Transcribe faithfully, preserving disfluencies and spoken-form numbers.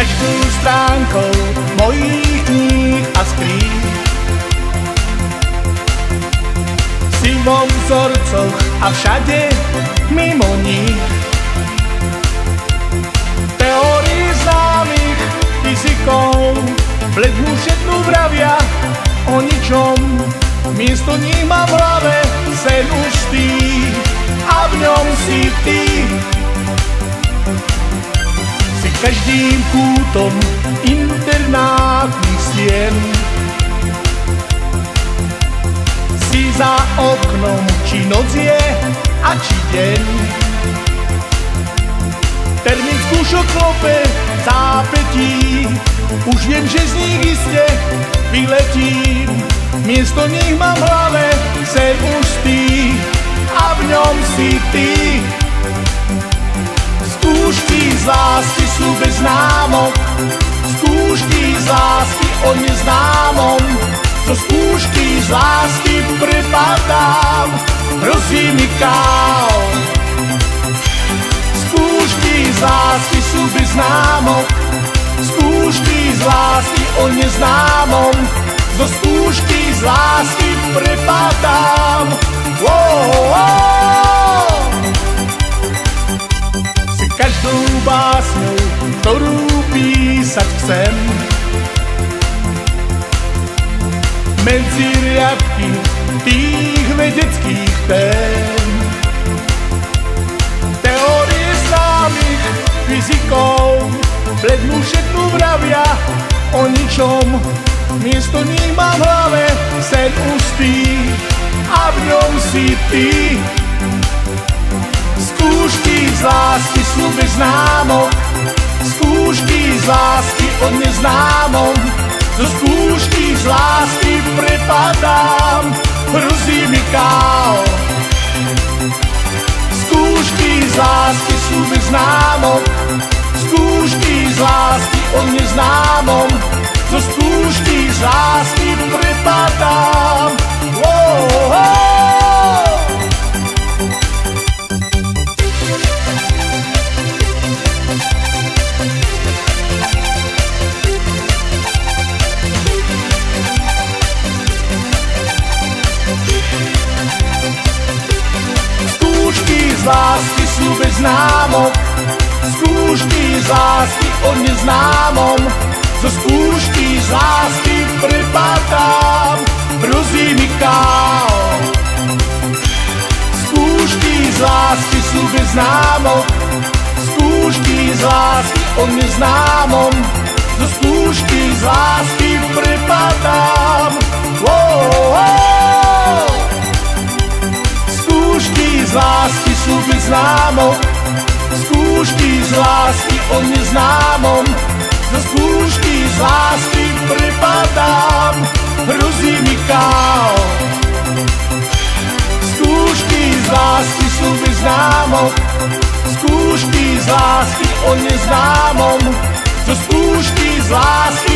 každou stránkou mojich kníh a skríň. Si vo vzorcoch a všade mimo nich. Teórii známych fyzikov blednú všetnú vravia o ničom. Miesto nich mám v hlave sen už ty a v ňom si ty. Si každým kútom internátnych stien. Si za oknom, či noc je a či deň. Termín skúšok klope v zápätí. Už viem, že z nich iste vyletím. Miesto nich mám v hlave sen už ty a v ňom si ty. Skúšky z lásky sú bez známok, skúšky z lásky o neznámom. Zo skúšky z lásky prepadám, hrozí mi kál. Skúšky z lásky sú bez známok, skúšky z lásky o neznámom. Zo skúšky z lásky prepadám. Wow, wow. Si každou básňou, ktorú písať chcem. Medzi riadky tých vedeckých tém. Teórie známych fyzikov blednú všetnú vravia o ničom. Miesto nich mám v hlave sen už ty a v ňom si ty. Skúšky z lásky sú bez známok, skúšky z lásky o neznámom. Zo skúšky z lásky prepadám, hrozí mi kál. Skúšky z lásky sú bez známok, skúšky z lásky o neznámom. Zo skúšky z lásky prepadám. Oh, oh. Skúšky z lásky sú bez známok, skúšky z lásky o neznámom. Zo skúšky z lásky prepadám, hrozí mi kál. Skúšky z lásky sú bez známok, skúšky z lásky o neznámom. Zo skúšky z lásky prepadám. Wow, wow. Skúšky z lásky sú bez známok, skúšky z lásky o neznámom. Zo skúšky z lásky prepadám, hrozí mi kál. Skúšky z lásky sú bez známok, skúšky z lásky o neznámom. Zo skúšky z lásky